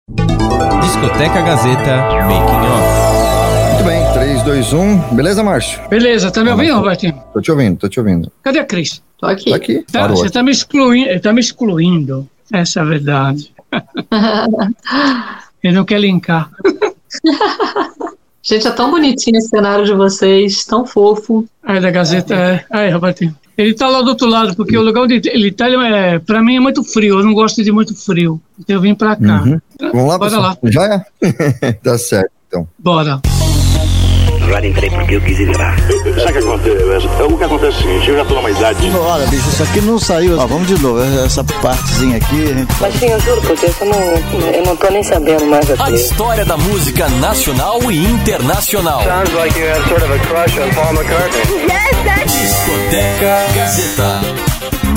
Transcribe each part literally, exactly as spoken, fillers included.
Discoteca Gazeta Making Off. Muito bem, três, dois, um. Beleza, Márcio? Beleza, tá me ouvindo, Robertinho? Tô te ouvindo, tô te ouvindo. Cadê a Cris? Tô aqui. Tá aqui. Tá, você tá me excluindo, tá me excluindo. Essa é a verdade. Ele não quer linkar. Gente, é tão bonitinho esse cenário de vocês, tão fofo. Aí da Gazeta, é. Aí, Robertinho. Ele tá lá do outro lado, porque o lugar onde ele tá, ele é, pra mim é muito frio, eu não gosto de muito frio. Então eu vim pra cá. Uhum. Vamos lá, Bora pessoal. lá. Já é? Tá certo, então. Bora. Agora entrei porque eu quis entrar. Sabe o que acontece? O que acontece é o seguinte, eu já tô numa idade... Olha, bicho, isso aqui não saiu. Ó, vamos de novo, essa partezinha aqui. Gente... Mas sim, eu juro, porque eu não, eu não tô nem sabendo mais aqui. A história da música nacional e internacional. Sounds like you have sort of a crush on Paul McCartney. Yes, that's... Discoteca Gazeta.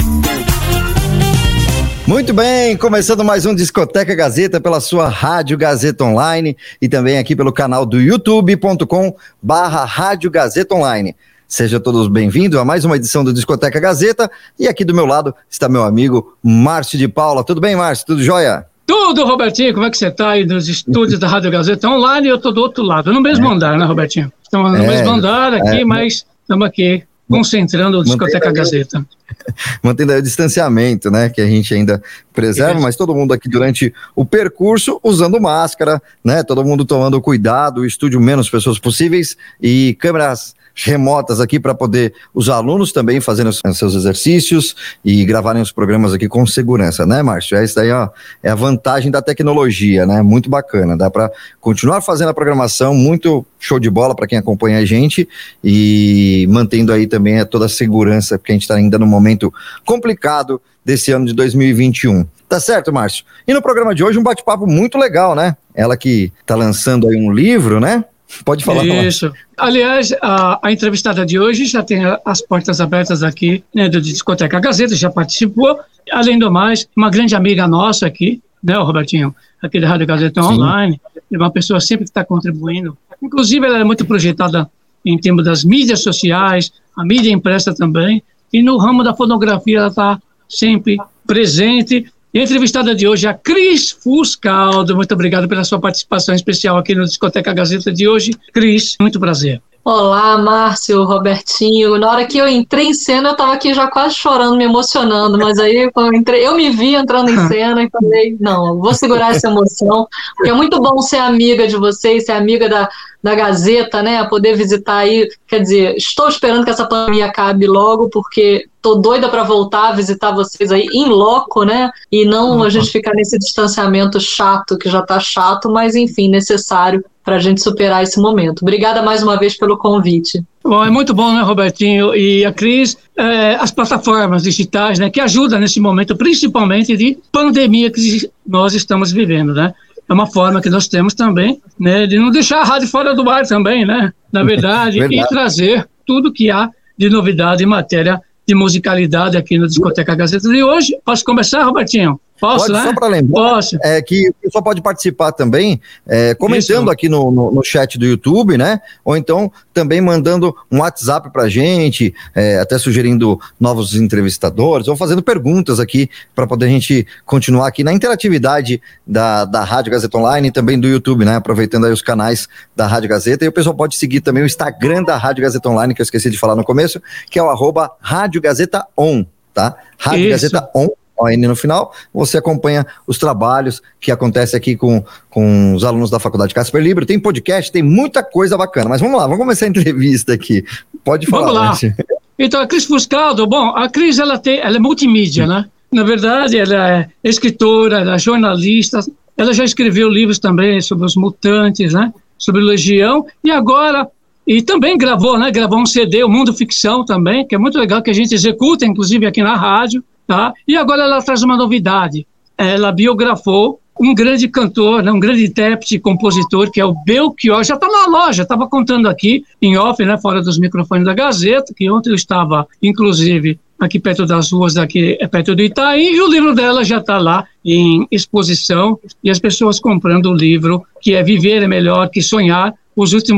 Muito bem, começando mais um Discoteca Gazeta pela sua Rádio Gazeta Online e também aqui pelo canal do youtube ponto com barra Rádio Gazeta Online. Sejam todos bem-vindos a mais uma edição do Discoteca Gazeta e aqui do meu lado está meu amigo Márcio de Paula. Tudo bem, Márcio? Tudo jóia? Tudo, Robertinho, como é que você tá aí nos estúdios da Rádio Gazeta Online e eu tô do outro lado, no mesmo é. andar, né, Robertinho? Estamos no é, mesmo andar aqui, é. mas estamos aqui concentrando o Discoteca Mantendo Gazeta. Mantendo aí o distanciamento, né, que a gente ainda preserva, é. mas todo mundo aqui durante o percurso usando máscara, né, todo mundo tomando cuidado, o estúdio menos pessoas possíveis e câmeras remotas aqui para poder os alunos também fazendo os seus exercícios e gravarem os programas aqui com segurança, né, Márcio? É isso daí, ó, é a vantagem da tecnologia, né? Muito bacana, dá para continuar fazendo a programação, muito show de bola para quem acompanha a gente e mantendo aí também toda a segurança, porque a gente está ainda num momento complicado desse ano de dois mil e vinte e um. Tá certo, Márcio? E no programa de hoje um bate-papo muito legal, né? Ela que tá lançando aí um livro, né? Pode falar. Isso. Falar. Aliás, a, a entrevistada de hoje já tem as portas abertas aqui, né, do Discoteca Gazeta, já participou. Além do mais, uma grande amiga nossa aqui, né, o Robertinho, aqui da Rádio Gazeta Online, é uma pessoa sempre que está contribuindo. Inclusive, ela é muito projetada em termos das mídias sociais, a mídia impressa também, e no ramo da fotografia ela está sempre presente. E a entrevistada de hoje é a Cris Fuscaldo. Muito obrigado pela sua participação especial aqui no Discoteca Gazeta de hoje. Cris, muito prazer. Olá, Márcio, Robertinho. Na hora que eu entrei em cena, eu estava aqui já quase chorando, me emocionando, mas aí eu, entrei, eu me vi entrando em cena e falei, não, vou segurar essa emoção, porque é muito bom ser amiga de vocês, ser amiga da, da Gazeta, né, poder visitar aí, quer dizer, estou esperando que essa pandemia acabe logo, porque tô doida para voltar a visitar vocês aí em loco, né, e não a gente ficar nesse distanciamento chato, que já tá chato, mas enfim, necessário para a gente superar esse momento. Obrigada mais uma vez pelo convite. Bom, é muito bom, né, Robertinho? E a Cris, é, as plataformas digitais, né, que ajudam nesse momento, principalmente de pandemia que nós estamos vivendo, né? É uma forma que nós temos também, né, de não deixar a rádio fora do ar também, né? Na verdade, verdade. E trazer tudo que há de novidade em matéria de musicalidade aqui no Discoteca Gazeta de hoje. Posso começar, Robertinho? Posso, pode, né? Só para lembrar, Posso. É, que o pessoal pode participar também, é, comentando Isso. aqui no, no, no chat do YouTube, né? Ou então também mandando um WhatsApp pra gente, é, até sugerindo novos entrevistadores, ou fazendo perguntas aqui para poder a gente continuar aqui na interatividade da, da Rádio Gazeta Online e também do YouTube, né? Aproveitando aí os canais da Rádio Gazeta. E o pessoal pode seguir também o Instagram da Rádio Gazeta Online, que eu esqueci de falar no começo, que é o arroba Rádio Gazeta On, tá? Rádio Isso. Gazeta On. O N no final, você acompanha os trabalhos que acontecem aqui com, com os alunos da Faculdade Casper Libero. Tem podcast, tem muita coisa bacana. Mas vamos lá, vamos começar a entrevista aqui. Pode falar. Vamos lá. Márcio. Então, a Cris Fuscaldo, bom, a Cris, ela, tem, ela é multimídia, né? Na verdade, ela é escritora, ela é jornalista, ela já escreveu livros também sobre os Mutantes, né? Sobre Legião, e agora... E também gravou, né? Gravou um C D, o Mundo Ficção também, que é muito legal, que a gente executa, inclusive, aqui na rádio. Tá? E agora ela traz uma novidade. Ela biografou um grande cantor, né, um grande intérprete e compositor, que é o Belchior. Já está na loja, estava contando aqui em off, né, fora dos microfones da Gazeta, que ontem eu estava, inclusive, aqui perto das ruas, aqui, perto do Itaim, e o livro dela já está lá em exposição, e as pessoas comprando o livro, que é Viver é Melhor que Sonhar, os últimos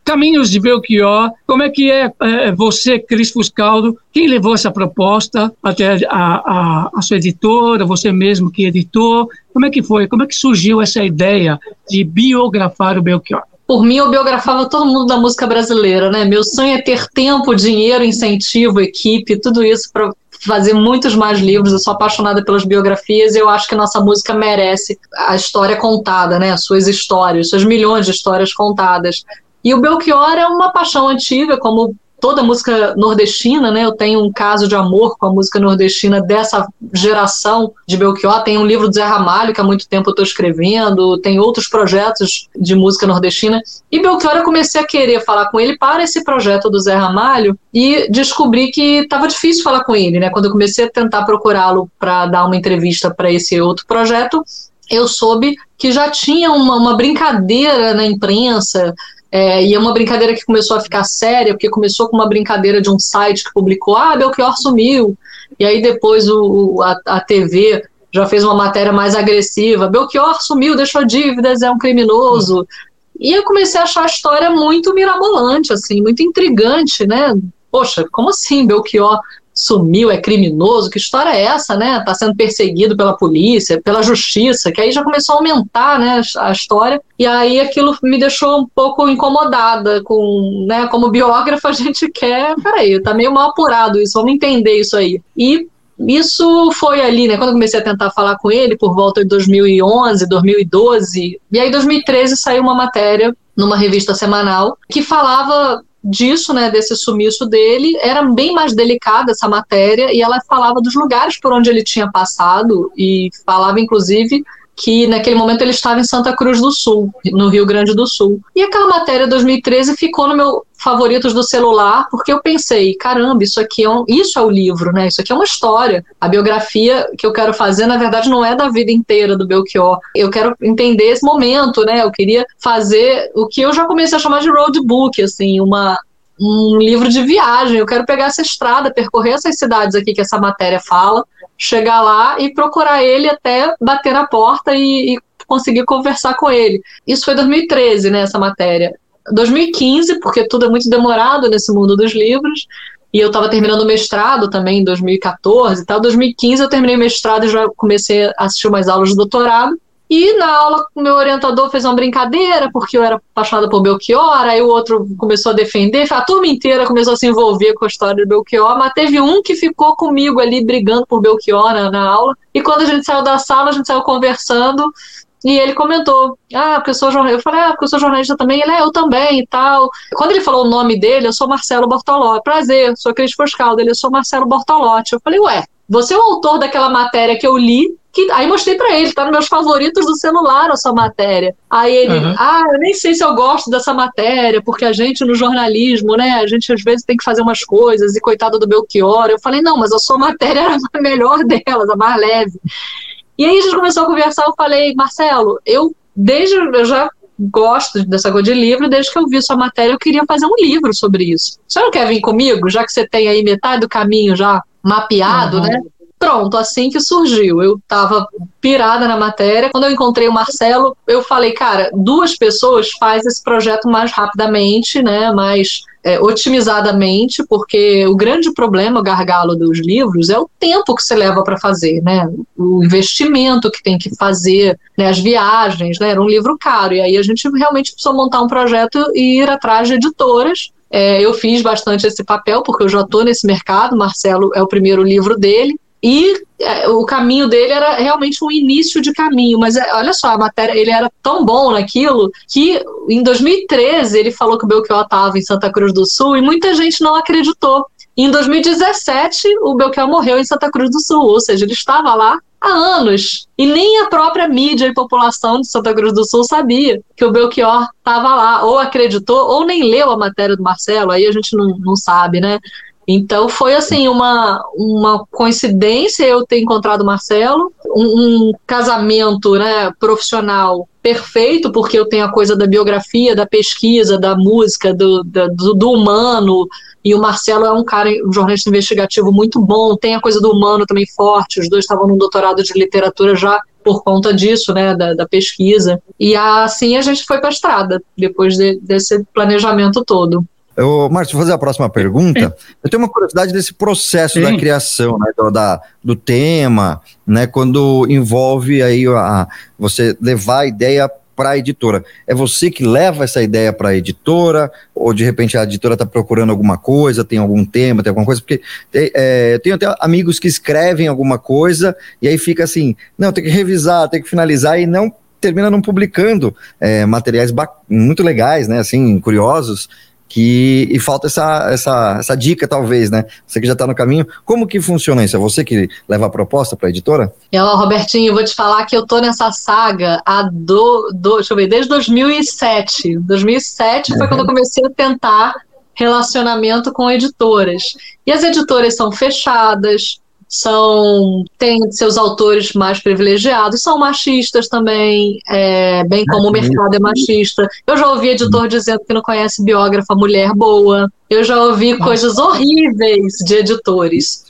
Caminhos de Belchior, como é que é, é você, Cris Fuscaldo, quem levou essa proposta até a, a, a sua editora, você mesmo que editou, como é que foi, como é que surgiu essa ideia de biografar o Belchior? Por mim, eu biografava todo mundo da música brasileira, né? Meu sonho é ter tempo, dinheiro, incentivo, equipe, tudo isso para fazer muitos mais livros. Eu sou apaixonada pelas biografias e eu acho que nossa música merece a história contada, né? Suas histórias, suas milhões de histórias contadas. E o Belchior é uma paixão antiga, como toda música nordestina, né? Eu tenho um caso de amor com a música nordestina dessa geração de Belchior. Tem um livro do Zé Ramalho, que há muito tempo eu estou escrevendo, tem outros projetos de música nordestina. E Belchior, eu comecei a querer falar com ele para esse projeto do Zé Ramalho e descobri que estava difícil falar com ele, né? Quando eu comecei a tentar procurá-lo para dar uma entrevista para esse outro projeto, eu soube que já tinha uma, uma brincadeira na imprensa. É, e é uma brincadeira que começou a ficar séria, porque começou com uma brincadeira de um site que publicou, ah, Belchior sumiu, e aí depois o, o, a, a T V já fez uma matéria mais agressiva, Belchior sumiu, deixou dívidas, é um criminoso, e eu comecei a achar a história muito mirabolante, assim, muito intrigante, né, poxa, como assim Belchior sumiu, é criminoso, que história é essa, né? Tá sendo perseguido pela polícia, pela justiça, que aí já começou a aumentar, né, a história, e aí aquilo me deixou um pouco incomodada, com, né, como biógrafa a gente quer, peraí, tá meio mal apurado isso, vamos entender isso aí. E isso foi ali, né, quando eu comecei a tentar falar com ele, por volta de dois mil e onze, dois mil e doze, e aí em dois mil e treze saiu uma matéria numa revista semanal que falava disso, né, desse sumiço dele. Era bem mais delicada essa matéria e ela falava dos lugares por onde ele tinha passado e falava inclusive que naquele momento ele estava em Santa Cruz do Sul, no Rio Grande do Sul. E aquela matéria de dois mil e treze ficou no meu favoritos do celular, porque eu pensei, caramba, isso aqui é um, isso é o livro, né? Isso aqui é uma história. A biografia que eu quero fazer, na verdade, não é da vida inteira do Belchior. Eu quero entender esse momento, né? Eu queria fazer o que eu já comecei a chamar de roadbook, assim, uma um livro de viagem. Eu quero pegar essa estrada, percorrer essas cidades aqui que essa matéria fala, chegar lá e procurar ele até bater na porta e, e conseguir conversar com ele. Isso foi dois mil e treze, né, essa matéria. dois mil e quinze, porque tudo é muito demorado nesse mundo dos livros, e eu estava terminando o mestrado também em dois mil e quatorze e tal. dois mil e quinze eu terminei o mestrado e já comecei a assistir umas aulas de doutorado. E na aula, o meu orientador fez uma brincadeira, porque eu era apaixonada por Belchior, aí o outro começou a defender, a turma inteira começou a se envolver com a história de Belchior, mas teve um que ficou comigo ali, brigando por Belchior na, na aula, e quando a gente saiu da sala, a gente saiu conversando, e ele comentou, ah, porque eu sou jornalista. Eu falei, ah, porque eu sou jornalista também. Ele, é, eu também e tal. Quando ele falou o nome dele, eu sou Marcelo Bortolotti. Prazer, sou Cris Fuscaldo. Ele, eu sou Marcelo Bortolotti. Eu falei, ué, você é o autor daquela matéria que eu li, que aí mostrei pra ele, tá nos meus favoritos do celular a sua matéria. Aí ele, uhum. ah, eu nem sei se eu gosto dessa matéria, porque a gente no jornalismo, né, a gente às vezes tem que fazer umas coisas, e coitado do Belchior. Eu falei, não, mas a sua matéria era a melhor delas, a mais leve. E aí a gente começou a conversar, eu falei, Marcelo, eu desde, eu já gosto dessa coisa de livro, desde que eu vi sua matéria, eu queria fazer um livro sobre isso. Você não quer vir comigo, já que você tem aí metade do caminho já mapeado, uhum. né? Pronto, assim que surgiu. Eu tava pirada na matéria. Quando eu encontrei o Marcelo, eu falei, cara, duas pessoas faz esse projeto mais rapidamente, né, mais é, otimizadamente, porque o grande problema, o gargalo dos livros, é o tempo que você leva para fazer, né, o investimento que tem que fazer, né, as viagens, né, era um livro caro, e aí a gente realmente precisou montar um projeto e ir atrás de editoras. É, eu fiz bastante esse papel, porque eu já estou nesse mercado. Marcelo é o primeiro livro dele, e é, o caminho dele era realmente um início de caminho, mas é, olha só, a matéria, ele era tão bom naquilo que em dois mil e treze ele falou que o Belchior estava em Santa Cruz do Sul e muita gente não acreditou. E em dois mil e dezessete o Belchior morreu em Santa Cruz do Sul, ou seja, ele estava lá há anos, e nem a própria mídia e população de Santa Cruz do Sul sabia que o Belchior estava lá, ou acreditou, ou nem leu a matéria do Marcelo, aí a gente não, não sabe, né? Então foi assim, uma, uma coincidência eu ter encontrado o Marcelo, um, um casamento, né, profissional perfeito, porque eu tenho a coisa da biografia, da pesquisa, da música, do, da, do, do humano, e o Marcelo é um cara, um jornalista investigativo muito bom, tem a coisa do humano também forte, os dois estavam num doutorado de literatura já por conta disso, né, da, da pesquisa. E assim a gente foi para a estrada, depois de, desse planejamento todo. Ô, Márcio, vou fazer a próxima pergunta. Eu tenho uma curiosidade desse processo Sim. da criação, né, do, da, do tema, né, quando envolve aí a, você levar a ideia para a editora. É você que leva essa ideia para a editora, ou de repente a editora está procurando alguma coisa, tem algum tema, tem alguma coisa, porque tem, é, eu tenho até amigos que escrevem alguma coisa e aí fica assim, não, tem que revisar, tem que finalizar e não termina não publicando é, materiais muito legais, né, assim, curiosos, que, e falta essa, essa, essa dica, talvez, né? Você que já está no caminho. Como que funciona isso? É você que leva a proposta para a editora? É, ó, Robertinho, eu vou te falar que eu tô nessa saga há do, do, deixa eu ver, desde dois mil e sete. dois mil e sete foi uhum. quando eu comecei a tentar relacionamento com editoras. E as editoras são fechadas, são, têm seus autores mais privilegiados, são machistas também, é, bem como o mercado é machista. Eu já ouvi editor dizendo que não conhece biógrafa mulher boa, eu já ouvi coisas horríveis de editores,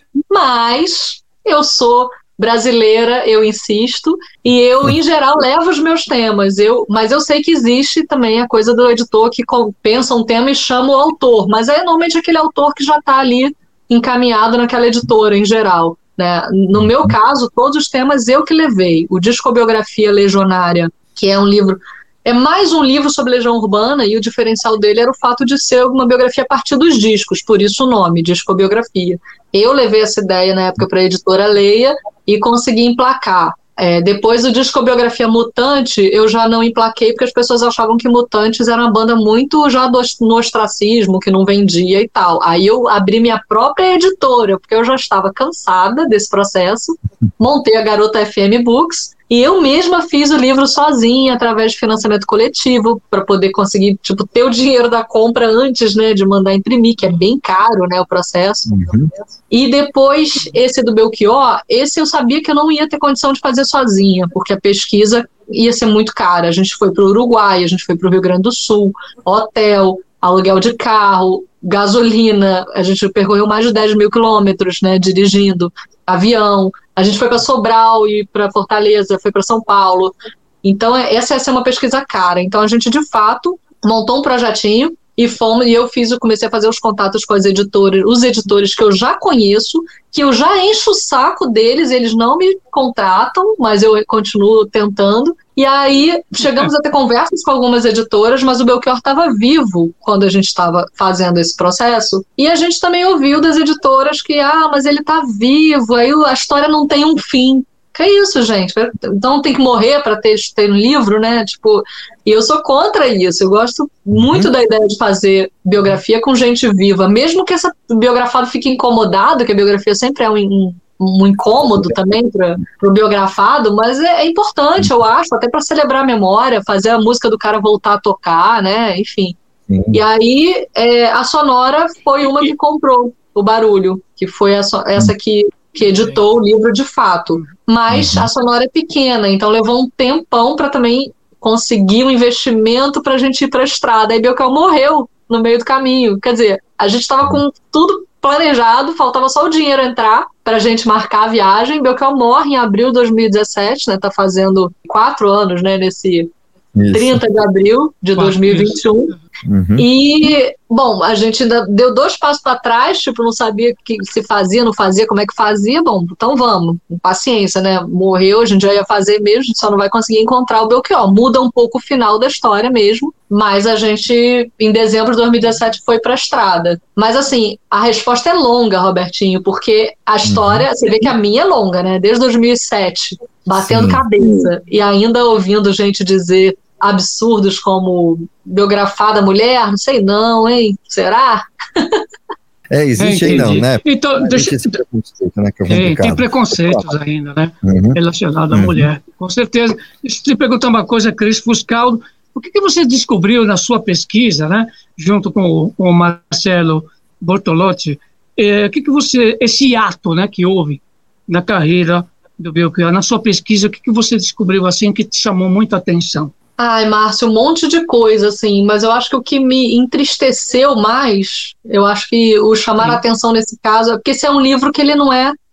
mas eu sou brasileira, eu insisto, e eu, em geral, levo os meus temas, eu, mas eu sei que existe também a coisa do editor que pensa um tema e chama o autor, mas é normalmente aquele autor que já está ali encaminhado naquela editora em geral, né? No meu caso, todos os temas eu que levei. O Discobiografia Legionária, que é um livro, é mais um livro sobre Legião Urbana, e o diferencial dele era o fato de ser uma biografia a partir dos discos, por isso o nome, Discobiografia. Eu levei essa ideia na época para a editora Leia e consegui emplacar. É, depois do Discobiografia Mutante, eu já não emplaquei, porque as pessoas achavam que Mutantes era uma banda muito já do, no ostracismo, que não vendia e tal. Aí eu abri minha própria editora, porque eu já estava cansada desse processo, montei a Garota F M Books, e eu mesma fiz o livro sozinha, através de financiamento coletivo, para poder conseguir, tipo, ter o dinheiro da compra antes, né, de mandar imprimir, que é bem caro, né, o processo. Uhum. E depois, esse do Belchior, esse eu sabia que eu não ia ter condição de fazer sozinha, porque a pesquisa ia ser muito cara. A gente foi para o Uruguai, a gente foi para o Rio Grande do Sul, hotel, aluguel de carro, gasolina, a gente percorreu mais de dez mil quilômetros, né, dirigindo, avião, a gente foi para Sobral e para Fortaleza, foi para São Paulo. Então, essa ia ser uma pesquisa cara. Então, a gente, de fato, montou um projetinho e fomos, e eu fiz, eu comecei a fazer os contatos com as editoras, os editores que eu já conheço, que eu já encho o saco deles, eles não me contratam, mas eu continuo tentando. E aí, chegamos a ter conversas com algumas editoras, mas o Belchior estava vivo quando a gente estava fazendo esse processo. E a gente também ouviu das editoras que, ah, mas ele está vivo, aí a história não tem um fim. Que é isso, gente? Então tem que morrer para ter, ter um livro, né? Tipo, e eu sou contra isso. Eu gosto muito uhum. da ideia de fazer biografia com gente viva, mesmo que essa biografado fique incomodado, que a biografia sempre é um, um, um incômodo também para o biografado, mas é, é importante, eu acho, até para celebrar a memória, fazer a música do cara voltar a tocar, né? Enfim. Uhum. E aí é, a Sonora foi uma que comprou o Barulho, que foi a, essa que que editou o livro de fato, mas uhum. a Sonora é pequena, então levou um tempão para também conseguir um investimento para a gente ir para a estrada. Aí Belchior morreu no meio do caminho, quer dizer, a gente estava com tudo planejado, faltava só o dinheiro entrar para a gente marcar a viagem. Belchior morre em abril de dois mil e dezessete, né, tá fazendo quatro anos, né, nesse isso. trinta de abril de dois mil e vinte e um. Uhum. E, bom, a gente ainda deu dois passos para trás, tipo, não sabia que se fazia, não fazia, como é que fazia. Bom, então vamos, paciência, né? Morreu, a gente já ia fazer mesmo, a gente só não vai conseguir encontrar o Belchior. Muda um pouco o final da história mesmo, mas a gente, em dezembro de dois mil e dezessete, foi para a estrada. Mas, assim, a resposta é longa, Robertinho, porque a história, uhum. você vê que a minha é longa, né? Desde dois mil e sete, batendo Sim. cabeça, e ainda ouvindo gente dizer absurdos como biografada mulher, não sei não, hein? Será? É, existe aí não, né? Então, deixa... esse preconceito, né, que é, tem preconceitos ainda, né? Uhum. Relacionado à uhum. mulher, com certeza. Deixa eu te perguntar uma coisa, Cris Fuscaldo. O que, que você descobriu na sua pesquisa, né? Junto com o, com o Marcelo Bortolotti, é, o que, que você, esse ato, né, que houve na carreira do Belchior, na sua pesquisa, o que, que você descobriu assim que te chamou muita atenção? Ai, Márcio, um monte de coisa, assim, mas eu acho que o que me entristeceu mais, eu acho que o chamar Sim. a atenção nesse caso, é porque esse é um livro que ele não é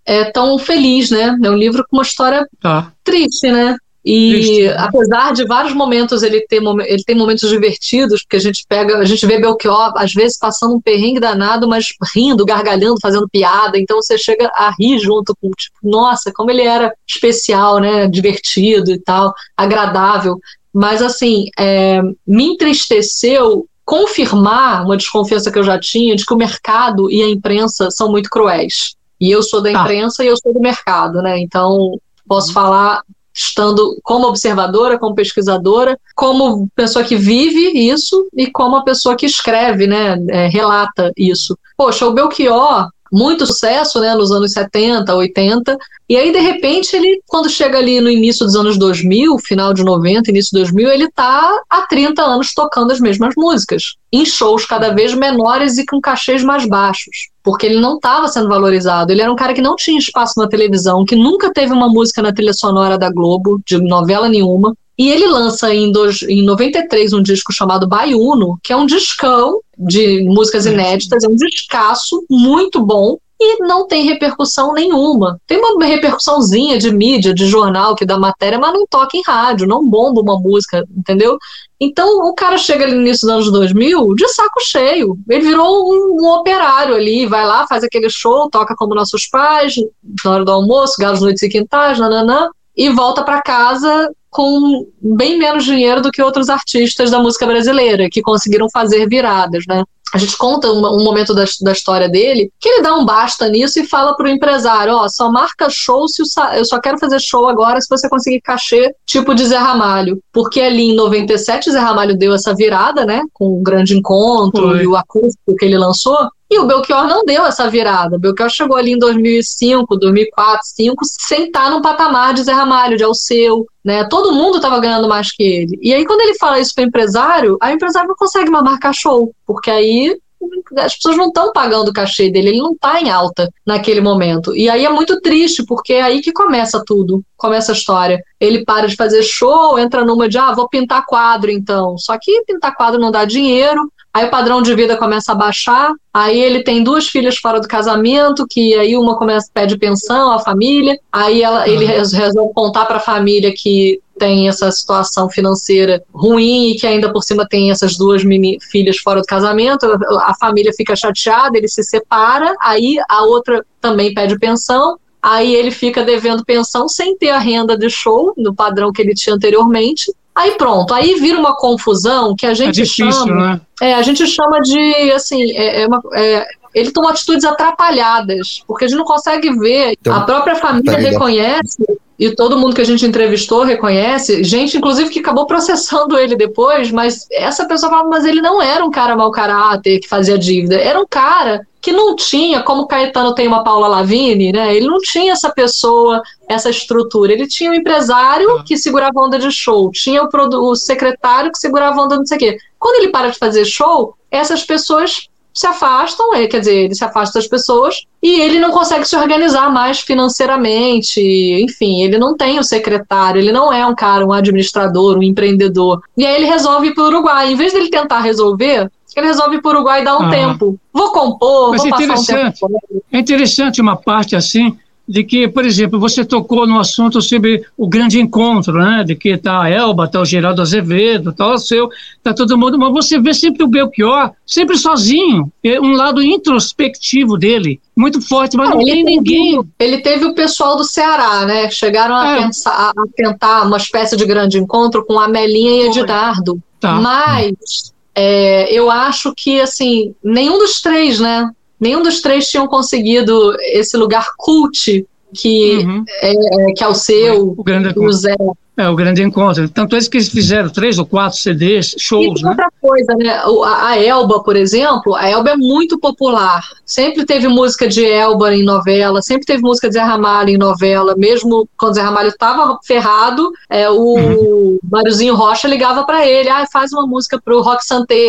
é tão feliz, né? É um livro com uma história Tá. triste, né? E Triste, né? apesar de vários momentos ele ter, ele tem momentos divertidos, porque a gente pega, a gente vê Belchior, às vezes, passando um perrengue danado, mas rindo, gargalhando, fazendo piada, então você chega a rir junto com, tipo, nossa, como ele era especial, né? Divertido e tal, agradável. Mas, assim, é, me entristeceu confirmar uma desconfiança que eu já tinha de que o mercado e a imprensa são muito cruéis. E eu sou da imprensa ah. e eu sou do mercado, né? Então, posso falar estando como observadora, como pesquisadora, como pessoa que vive isso e como a pessoa que escreve, né? É, relata isso. Poxa, o Belchior, muito sucesso, né, nos anos setenta, oitenta, e aí, de repente, ele, quando chega ali no início dos anos dois mil, final de noventa, início de dois mil, ele tá há trinta anos tocando as mesmas músicas, em shows cada vez menores e com cachês mais baixos, porque ele não estava sendo valorizado. Ele era um cara que não tinha espaço na televisão, que nunca teve uma música na trilha sonora da Globo, de novela nenhuma, e ele lança em, dois, em noventa e três um disco chamado Baiuno, que é um discão de músicas inéditas, é um discaço muito bom e não tem repercussão nenhuma. Tem uma repercussãozinha de mídia, de jornal que dá matéria, mas não toca em rádio, não bomba uma música, entendeu? Então o cara chega ali no início dos anos dois mil de saco cheio. Ele virou um, um operário ali, vai lá, faz aquele show, toca como nossos pais, na hora do almoço, galos, noites e quintais, nananã, e volta para casa com bem menos dinheiro do que outros artistas da música brasileira, que conseguiram fazer viradas, né? A gente conta um, um momento da, da história dele, que ele dá um basta nisso e fala pro empresário, ó, só marca show se o, eu só quero fazer show agora se você conseguir cachê tipo de Zé Ramalho, porque ali em noventa e sete Zé Ramalho deu essa virada, né, com o Grande Encontro Foi. e o acústico que ele lançou, e o Belchior não deu essa virada. O Belchior chegou ali em dois mil e cinco, dois mil e quatro, dois mil e cinco, sem estar num patamar de Zé Ramalho, de Alceu, né? Todo mundo estava ganhando mais que ele. E aí, quando ele fala isso para o empresário, aí o empresário não consegue mais marcar show, porque aí as pessoas não estão pagando o cachê dele, ele não está em alta naquele momento. E aí é muito triste, porque é aí que começa tudo, começa a história. Ele para de fazer show, entra numa de, ah, vou pintar quadro então. Só que pintar quadro não dá dinheiro, aí o padrão de vida começa a baixar, aí ele tem duas filhas fora do casamento, que aí uma começa, pede pensão, a família, aí ela, ele resolve contar para a família que tem essa situação financeira ruim e que ainda por cima tem essas duas mini filhas fora do casamento, a família fica chateada, ele se separa, aí a outra também pede pensão, aí ele fica devendo pensão sem ter a renda de show, no padrão que ele tinha anteriormente. Aí pronto, aí vira uma confusão que a gente é difícil, chama, né? é, a gente chama de, assim, é, é uma, é, ele toma atitudes atrapalhadas, porque a gente não consegue ver, então, a própria família tá reconhece, e todo mundo que a gente entrevistou reconhece, gente inclusive que acabou processando ele depois, mas essa pessoa fala, mas ele não era um cara mau caráter que fazia dívida, era um cara que não tinha, como o Caetano tem uma Paula Lavigne, né? Ele não tinha essa pessoa, essa estrutura. Ele tinha um empresário que segurava onda de show, tinha o, o secretário que segurava onda de não sei o quê. Quando ele para de fazer show, essas pessoas se afastam, é, quer dizer, ele se afasta das pessoas e ele não consegue se organizar mais financeiramente, enfim, ele não tem o secretário, ele não é um cara, um administrador, um empreendedor. E aí ele resolve ir para o Uruguai. Em vez dele tentar resolver, ele resolve ir para o Uruguai e dar um ah. tempo. Vou compor, Mas vou passar um tempo. É interessante uma parte assim, de que, por exemplo, você tocou no assunto sobre o Grande Encontro, né? De que tá a Elba, tá o Geraldo Azevedo, tá o seu, tá todo mundo, mas você vê sempre o Belchior, sempre sozinho, um lado introspectivo dele, muito forte, mas não, não tem teve, ninguém. Ele teve o pessoal do Ceará, né? Que chegaram a, é. pensar, a tentar uma espécie de Grande Encontro com Amelinha e Ednardo. Tá. Mas é, eu acho que, assim, nenhum dos três, né? Nenhum dos três tinham conseguido esse lugar cult que uhum. é, que é o seu, o grande o Zé. É, o Grande Encontro. Tanto é que eles fizeram três ou quatro C Ds, shows, e né? outra coisa, né? A, a Elba, por exemplo, a Elba é muito popular. Sempre teve música de Elba em novela, sempre teve música de Zé Ramalho em novela, mesmo quando Zé Ramalho estava ferrado, é, o uhum. Máriozinho Rocha ligava para ele, ah, faz uma música pro Rock Santeiro.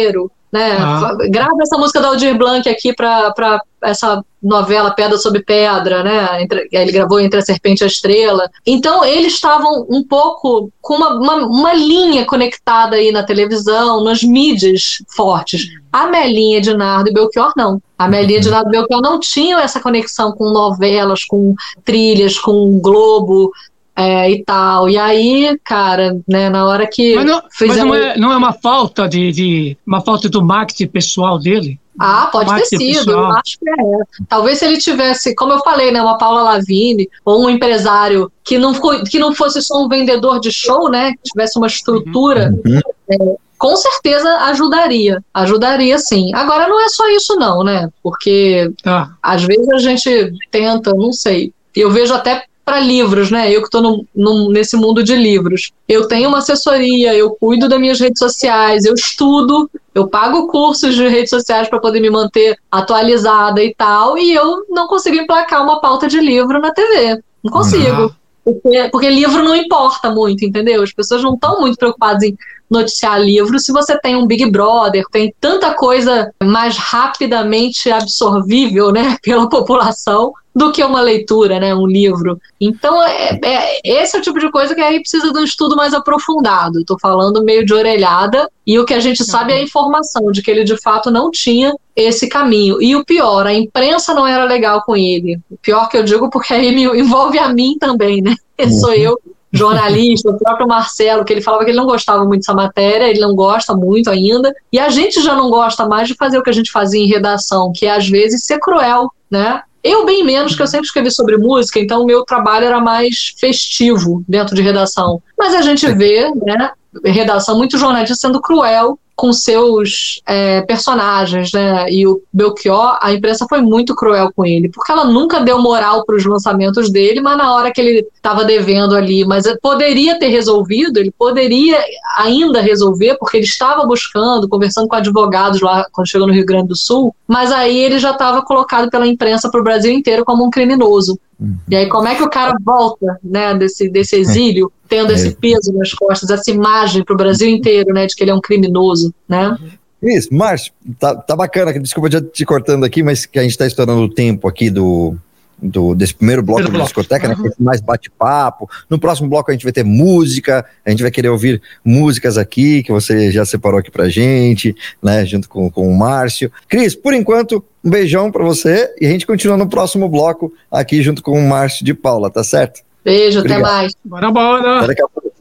né? Ah. Grava essa música da Aldir Blanc aqui para para essa novela Pedra sobre Pedra, né? Entre, ele gravou Entre a Serpente e a Estrela. Então, eles estavam um pouco com uma, uma, uma linha conectada aí na televisão, nas mídias fortes. A Melinha, Ednardo e Belchior, não. A Melinha, Ednardo e Belchior não tinham essa conexão com novelas, com trilhas, com Globo, é, e tal. E aí, cara, né, na hora que... Mas não, fizeram... mas não, é, não é uma falta de, de uma falta do marketing pessoal dele? Ah, pode ter sido, eu acho que é. Talvez se ele tivesse, como eu falei, né, uma Paula Lavigne ou um empresário que não, foi, que não fosse só um vendedor de show, né, que tivesse uma estrutura, uhum. é, com certeza ajudaria, ajudaria sim. Agora não é só isso não, né, porque ah. às vezes a gente tenta, não sei, eu vejo até para livros, né? Eu que estou nesse mundo de livros. Eu tenho uma assessoria, eu cuido das minhas redes sociais, eu estudo, eu pago cursos de redes sociais para poder me manter atualizada e tal, e eu não consigo emplacar uma pauta de livro na T V. Não consigo. Uhum. Porque, porque livro não importa muito, entendeu? As pessoas não estão muito preocupadas em noticiar livro se você tem um Big Brother, tem tanta coisa mais rapidamente absorvível, né, pela população do que uma leitura, né, um livro. Então, é, é, esse é o tipo de coisa que aí precisa de um estudo mais aprofundado. Estou falando meio de orelhada, e o que a gente sabe é a informação de que ele, de fato, não tinha esse caminho. E o pior, a imprensa não era legal com ele. O pior que eu digo porque aí me envolve a mim também, né? Sou eu, jornalista, o próprio Marcelo, que ele falava que ele não gostava muito dessa matéria, ele não gosta muito ainda, e a gente já não gosta mais de fazer o que a gente fazia em redação, que é, às vezes, ser cruel, né? Eu bem menos, que eu sempre escrevi sobre música, então o meu trabalho era mais festivo dentro de redação. Mas a gente vê, né, redação, muito jornalista sendo cruel com seus é, personagens, né? E o Belchior, a imprensa foi muito cruel com ele, porque ela nunca deu moral para os lançamentos dele, mas na hora que ele estava devendo ali, mas poderia ter resolvido, ele poderia ainda resolver, porque ele estava buscando, conversando com advogados lá quando chegou no Rio Grande do Sul, mas aí ele já estava colocado pela imprensa para o Brasil inteiro como um criminoso. Uhum. E aí como é que o cara volta, né, desse, desse exílio, tendo é. esse peso nas costas, essa imagem para o Brasil inteiro, né, de que ele é um criminoso, né? Isso, Márcio, tá, tá bacana, desculpa já te cortando aqui, mas que a gente está estourando o tempo aqui do, do, desse primeiro bloco da discoteca, né, uhum. mais bate-papo. No próximo bloco a gente vai ter música, a gente vai querer ouvir músicas aqui, que você já separou aqui pra gente, né, junto com, com o Márcio. Cris, por enquanto, um beijão pra você e a gente continua no próximo bloco aqui junto com o Márcio de Paula, tá certo? Beijo, obrigado. Até mais. Bora, bora. Até daqui a pouco.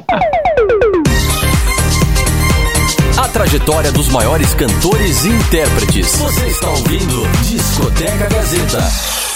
A trajetória dos maiores cantores e intérpretes. Você está ouvindo Discoteca Gazeta.